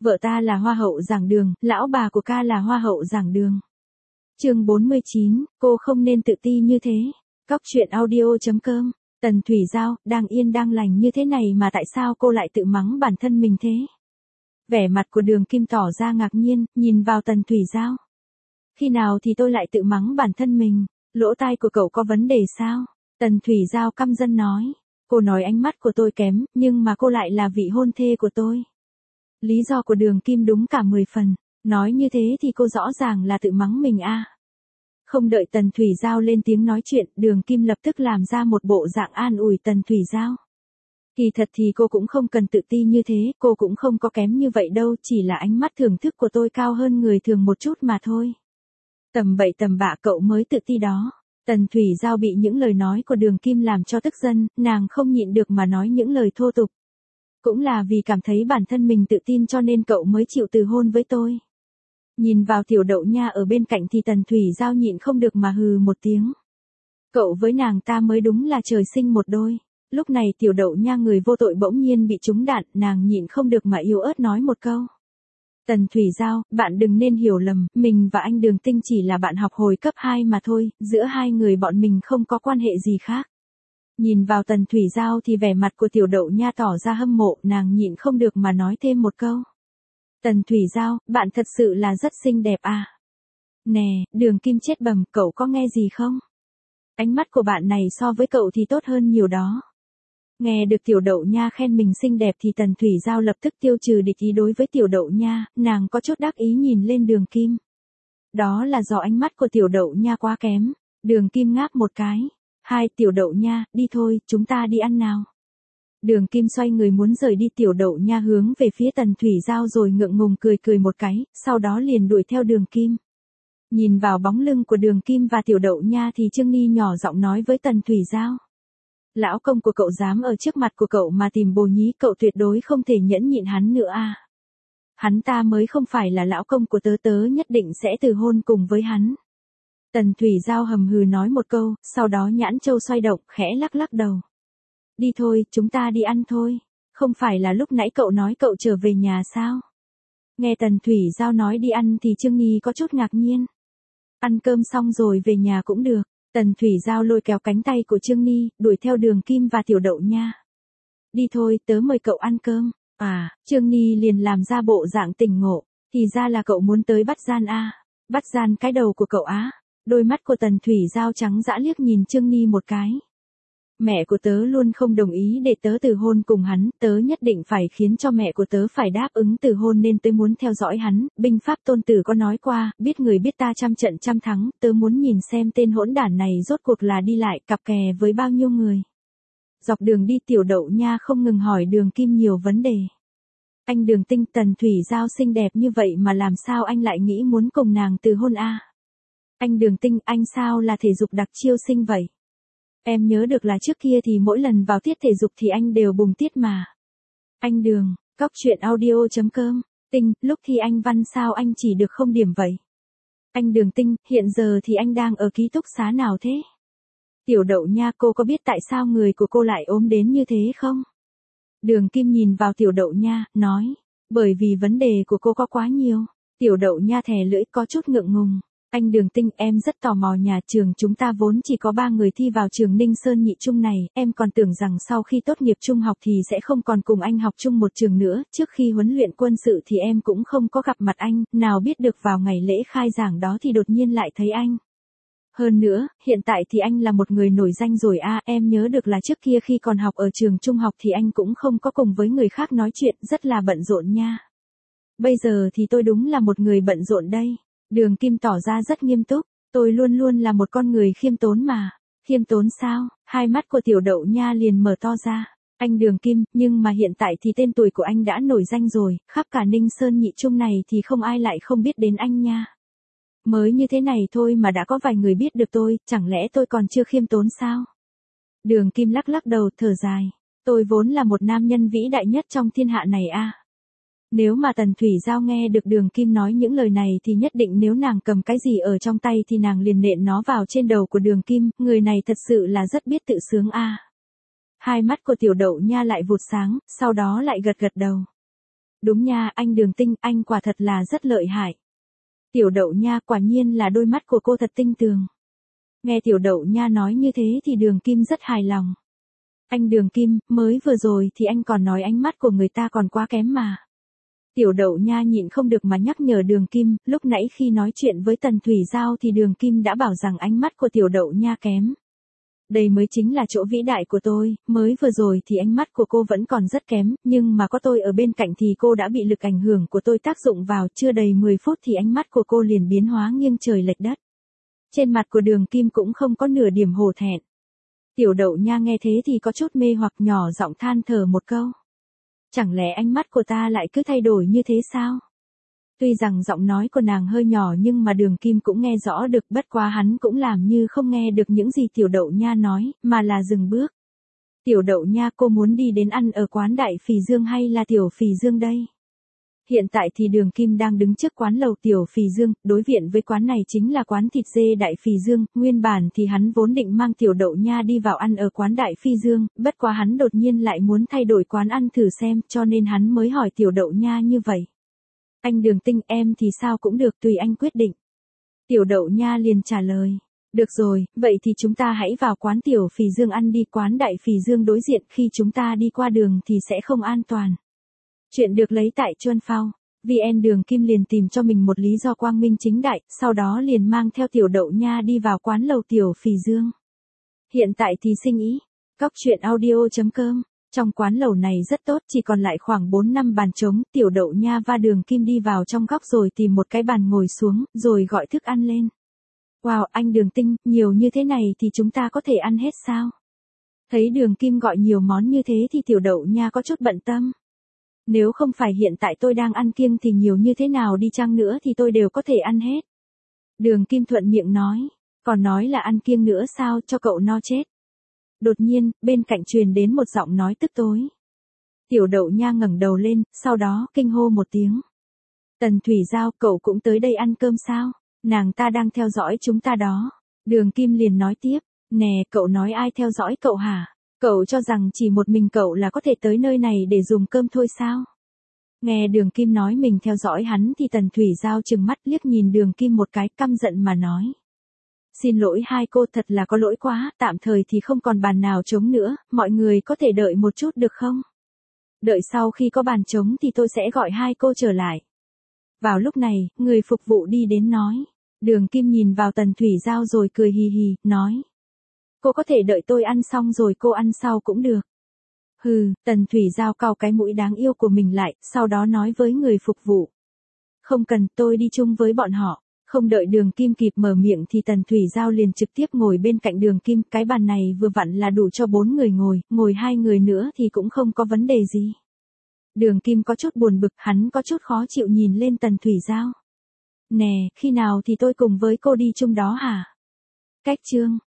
Vợ ta là hoa hậu giảng đường, lão bà của ca là hoa hậu giảng đường. Chương 49, cô không nên tự ti như thế. Cóc truyện audio.com. Tần Thủy Giao, đang yên đang lành như thế này mà tại sao cô lại tự mắng bản thân mình thế? Vẻ mặt của Đường Kim tỏ ra ngạc nhiên, nhìn vào Tần Thủy Giao. Khi nào thì tôi lại tự mắng bản thân mình? Lỗ tai của cậu có vấn đề sao? Tần Thủy Giao căm rân nói. Cô nói ánh mắt của tôi kém, nhưng mà cô lại là vị hôn thê của tôi. Lý do của Đường Kim đúng cả 10 phần. Nói như thế thì cô rõ ràng là tự mắng mình à. Không đợi Tần Thủy Giao lên tiếng nói chuyện, Đường Kim lập tức làm ra một bộ dạng an ủi Tần Thủy Giao. Kỳ thật thì cô cũng không cần tự ti như thế, cô cũng không có kém như vậy đâu, chỉ là ánh mắt thưởng thức của tôi cao hơn người thường một chút mà thôi. Tầm bậy tầm bạ cậu mới tự ti đó. Tần Thủy Giao bị những lời nói của Đường Kim làm cho tức giận, nàng không nhịn được mà nói những lời thô tục. Cũng là vì cảm thấy bản thân mình tự tin cho nên cậu mới chịu từ hôn với tôi. Nhìn vào Tiểu Đậu Nha ở bên cạnh thì Tần Thủy Giao nhịn không được mà hừ một tiếng. Cậu với nàng ta mới đúng là trời sinh một đôi. Lúc này Tiểu Đậu Nha người vô tội bỗng nhiên bị trúng đạn, nàng nhịn không được mà yếu ớt nói một câu. Tần Thủy Giao, bạn đừng nên hiểu lầm, mình và anh Đường Tinh chỉ là bạn học hồi cấp 2 mà thôi, giữa hai người bọn mình không có quan hệ gì khác. Nhìn vào Tần Thủy Giao thì vẻ mặt của Tiểu Đậu Nha tỏ ra hâm mộ, nàng nhịn không được mà nói thêm một câu. Tần Thủy Giao, bạn thật sự là rất xinh đẹp à. Nè, Đường Kim chết bầm, cậu có nghe gì không? Ánh mắt của bạn này so với cậu thì tốt hơn nhiều đó. Nghe được Tiểu Đậu Nha khen mình xinh đẹp thì Tần Thủy Giao lập tức tiêu trừ địch ý đối với Tiểu Đậu Nha, nàng có chút đắc ý nhìn lên Đường Kim. Đó là do ánh mắt của Tiểu Đậu Nha quá kém. Đường Kim ngáp một cái. Hai, Tiểu Đậu Nha, đi thôi, chúng ta đi ăn nào. Đường Kim xoay người muốn rời đi, Tiểu Đậu Nha hướng về phía Tần Thủy Giao rồi ngượng ngùng cười một cái, sau đó liền đuổi theo Đường Kim. Nhìn vào bóng lưng của Đường Kim và Tiểu Đậu Nha thì Trương Ni nhỏ giọng nói với Tần Thủy Giao. Lão công của cậu dám ở trước mặt của cậu mà tìm bồ nhí, cậu tuyệt đối không thể nhẫn nhịn hắn nữa à. Hắn ta mới không phải là lão công của tớ, tớ nhất định sẽ từ hôn cùng với hắn. Tần Thủy Giao hầm hừ nói một câu, sau đó nhãn châu xoay động, khẽ lắc lắc đầu. Đi thôi, chúng ta đi ăn thôi. Không phải là lúc nãy cậu nói cậu trở về nhà sao? Nghe Tần Thủy Giao nói đi ăn thì Trương Nhi có chút ngạc nhiên. Ăn cơm xong rồi về nhà cũng được. Tần Thủy Giao lôi kéo cánh tay của Trương Nhi, đuổi theo Đường Kim và Tiểu Đậu Nha. Đi thôi, tớ mời cậu ăn cơm. À, Trương Nhi liền làm ra bộ dạng tỉnh ngộ. Thì ra là cậu muốn tới bắt gian à. Bắt gian cái đầu của cậu á. Đôi mắt của Tần Thủy Giao trắng dã liếc nhìn Trương Nhi một cái. Mẹ của tớ luôn không đồng ý để tớ từ hôn cùng hắn, tớ nhất định phải khiến cho mẹ của tớ phải đáp ứng từ hôn nên tớ muốn theo dõi hắn. Binh pháp Tôn Tử có nói qua, biết người biết ta trăm trận trăm thắng, tớ muốn nhìn xem tên hỗn đản này rốt cuộc là đi lại cặp kè với bao nhiêu người. Dọc đường đi Tiểu Đậu Nha không ngừng hỏi Đường Kim nhiều vấn đề. Anh Đường Tinh, Tần Thủy Giao xinh đẹp như vậy mà làm sao anh lại nghĩ muốn cùng nàng từ hôn à? Anh Đường Tinh, anh sao là thể dục đặc chiêu sinh vậy? Em nhớ được là trước kia thì mỗi lần vào tiết thể dục thì anh đều bùng tiết mà. Anh Đường, Cóc truyện audio.com. Tinh, lúc thi anh văn sao anh chỉ được 0 điểm vậy? Anh Đường Tinh, hiện giờ thì anh đang ở ký túc xá nào thế? Tiểu Đậu Nha, cô có biết tại sao người của cô lại ốm đến như thế không? Đường Kim nhìn vào Tiểu Đậu Nha, nói. Bởi vì vấn đề của cô có quá nhiều. Tiểu Đậu Nha thè lưỡi có chút ngượng ngùng. Anh Đường Tinh, em rất tò mò, nhà trường chúng ta vốn chỉ có 3 người thi vào trường Ninh Sơn Nhị Trung này, em còn tưởng rằng sau khi tốt nghiệp trung học thì sẽ không còn cùng anh học chung một trường nữa, trước khi huấn luyện quân sự thì em cũng không có gặp mặt anh, nào biết được vào ngày lễ khai giảng đó thì đột nhiên lại thấy anh. Hơn nữa, hiện tại thì anh là một người nổi danh rồi à, em nhớ được là trước kia khi còn học ở trường trung học thì anh cũng không có cùng với người khác nói chuyện, rất là bận rộn nha. Bây giờ thì tôi đúng là một người bận rộn đây. Đường Kim tỏ ra rất nghiêm túc, tôi luôn luôn là một con người khiêm tốn mà. Khiêm tốn sao? Hai mắt của Tiểu Đậu Nha liền mở to ra. Anh Đường Kim, nhưng mà hiện tại thì tên tuổi của anh đã nổi danh rồi, khắp cả Ninh Sơn Nhị Trung này thì không ai lại không biết đến anh nha. Mới như thế này thôi mà đã có vài người biết được tôi, chẳng lẽ tôi còn chưa khiêm tốn sao? Đường Kim lắc lắc đầu thở dài. Tôi vốn là một nam nhân vĩ đại nhất trong thiên hạ này à. Nếu mà Tần Thủy Giao nghe được Đường Kim nói những lời này thì nhất định nếu nàng cầm cái gì ở trong tay thì nàng liền nện nó vào trên đầu của Đường Kim, người này thật sự là rất biết tự sướng a. Hai mắt của Tiểu Đậu Nha lại vụt sáng, sau đó lại gật gật đầu. Đúng nha, anh Đường Tinh, anh quả thật là rất lợi hại. Tiểu Đậu Nha, quả nhiên là đôi mắt của cô thật tinh tường. Nghe Tiểu Đậu Nha nói như thế thì Đường Kim rất hài lòng. Anh Đường Kim, mới vừa rồi thì anh còn nói ánh mắt của người ta còn quá kém mà. Tiểu Đậu Nha nhịn không được mà nhắc nhở Đường Kim, lúc nãy khi nói chuyện với Tần Thủy Giao thì Đường Kim đã bảo rằng ánh mắt của Tiểu Đậu Nha kém. Đây mới chính là chỗ vĩ đại của tôi, mới vừa rồi thì ánh mắt của cô vẫn còn rất kém, nhưng mà có tôi ở bên cạnh thì cô đã bị lực ảnh hưởng của tôi tác dụng vào, chưa đầy 10 phút thì ánh mắt của cô liền biến hóa nghiêng trời lệch đất. Trên mặt của Đường Kim cũng không có nửa điểm hổ thẹn. Tiểu Đậu Nha nghe thế thì có chút mê hoặc nhỏ giọng than thở một câu. Chẳng lẽ ánh mắt của ta lại cứ thay đổi như thế sao? Tuy rằng giọng nói của nàng hơi nhỏ nhưng mà Đường Kim cũng nghe rõ được, bất quá hắn cũng làm như không nghe được những gì Tiểu Đậu Nha nói, mà là dừng bước. Tiểu Đậu Nha, cô muốn đi đến ăn ở quán Đại Phì Dương hay là Tiểu Phì Dương đây? Hiện tại thì Đường Kim đang đứng trước quán lầu Tiểu Phì Dương, đối diện với quán này chính là quán thịt dê Đại Phì Dương, nguyên bản thì hắn vốn định mang Tiểu Đậu Nha đi vào ăn ở quán Đại Phì Dương, bất quá hắn đột nhiên lại muốn thay đổi quán ăn thử xem, cho nên hắn mới hỏi Tiểu Đậu Nha như vậy. Anh Đường Tinh, em thì sao cũng được, tùy anh quyết định. Tiểu Đậu Nha liền trả lời. Được rồi, vậy thì chúng ta hãy vào quán Tiểu Phì Dương ăn đi, quán Đại Phì Dương đối diện, khi chúng ta đi qua đường thì sẽ không an toàn. Chuyện được lấy tại Chuân Phao. VN. Đường Kim liền tìm cho mình một lý do quang minh chính đại, sau đó liền mang theo Tiểu Đậu Nha đi vào quán lầu Tiểu Phì Dương. Hiện tại thì sinh ý. Cóc truyện audio.com. Trong quán lầu này rất tốt, chỉ còn lại khoảng 4-5 bàn trống, Tiểu Đậu Nha và Đường Kim đi vào trong góc rồi tìm một cái bàn ngồi xuống, rồi gọi thức ăn lên. Wow, anh Đường Tinh, nhiều như thế này thì chúng ta có thể ăn hết sao? Thấy Đường Kim gọi nhiều món như thế thì Tiểu Đậu Nha có chút bận tâm. Nếu không phải hiện tại tôi đang ăn kiêng thì nhiều như thế nào đi chăng nữa thì tôi đều có thể ăn hết. Đường Kim thuận miệng nói, còn nói là ăn kiêng nữa sao, cho cậu no chết. Đột nhiên, bên cạnh truyền đến một giọng nói tức tối. Tiểu Đậu Nha ngẩng đầu lên, sau đó kinh hô một tiếng. Tần Thủy Giao, cậu cũng tới đây ăn cơm sao? Nàng ta đang theo dõi chúng ta đó. Đường Kim liền nói tiếp, nè, cậu nói ai theo dõi cậu hả? Cậu cho rằng chỉ một mình cậu là có thể tới nơi này để dùng cơm thôi sao? Nghe Đường Kim nói mình theo dõi hắn thì Tần Thủy Giao trừng mắt liếc nhìn Đường Kim một cái, căm giận mà nói. Xin lỗi hai cô, thật là có lỗi quá, tạm thời thì không còn bàn nào trống nữa, mọi người có thể đợi một chút được không? Đợi sau khi có bàn trống thì tôi sẽ gọi hai cô trở lại. Vào lúc này, người phục vụ đi đến nói. Đường Kim nhìn vào Tần Thủy Giao rồi cười hì hì, nói. Cô có thể đợi tôi ăn xong rồi cô ăn sau cũng được. Hừ, Tần Thủy Giao cau cái mũi đáng yêu của mình lại, sau đó nói với người phục vụ. Không cần, tôi đi chung với bọn họ. Không đợi Đường Kim kịp mở miệng thì Tần Thủy Giao liền trực tiếp ngồi bên cạnh Đường Kim, cái bàn này vừa vặn là đủ cho 4 người ngồi 2 người nữa thì cũng không có vấn đề gì. Đường Kim có chút buồn bực, hắn có chút khó chịu nhìn lên Tần Thủy Giao. Nè, khi nào thì tôi cùng với cô đi chung đó hả? Cách chương.